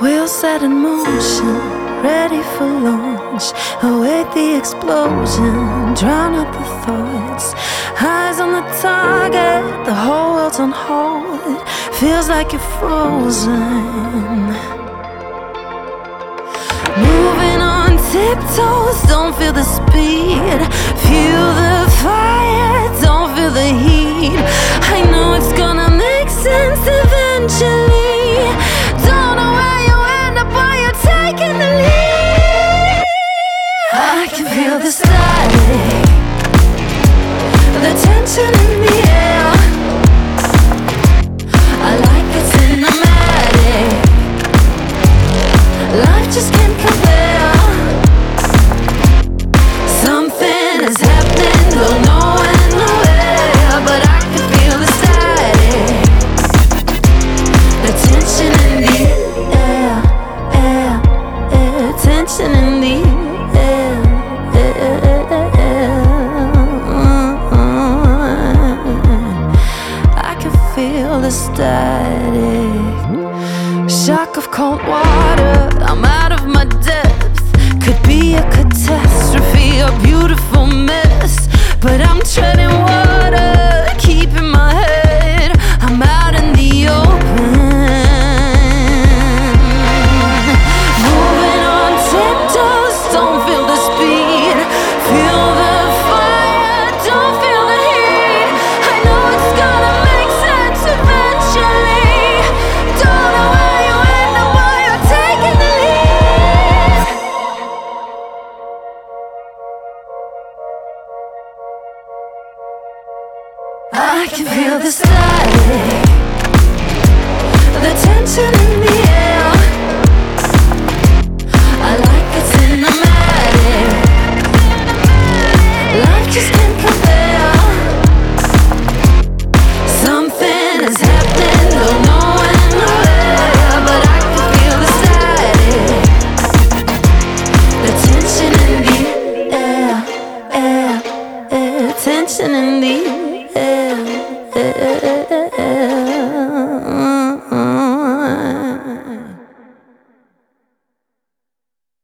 Wheels set in motion, ready for launch. Await the explosion, drown out the thoughts. Eyes on the target, the whole world's on hold. Feels like you're frozen. Moving on tiptoes, don't feel the speed. Feel the fire, don't feel the heat. I know it's gonna make sense eventually. Don't know where you end up, but you're taking the lead. I can feel the static, the tension in the air. I like it cinematic. Life just can't compare. Something is happening, don't know when or where, but I can feel the static, the tension in the air, tension in the air, I can feel the static. Shock of cold water, I'm out of my depth. Could be a catastrophe, a beautiful mess, but I'm treading water, keeping my head. I'm out in the open, moving on tiptoes, don't feel the speed. Feel the fire, don't feel the heat. I know it's gonna make sense eventually. Don't know where you end up, but you're taking the lead. I can feel the static, the tension in the air. I like it cinematic. Life just can't compare. Something is happening, don't know when or where, but I can feel the static, the tension in the air, tension in the air.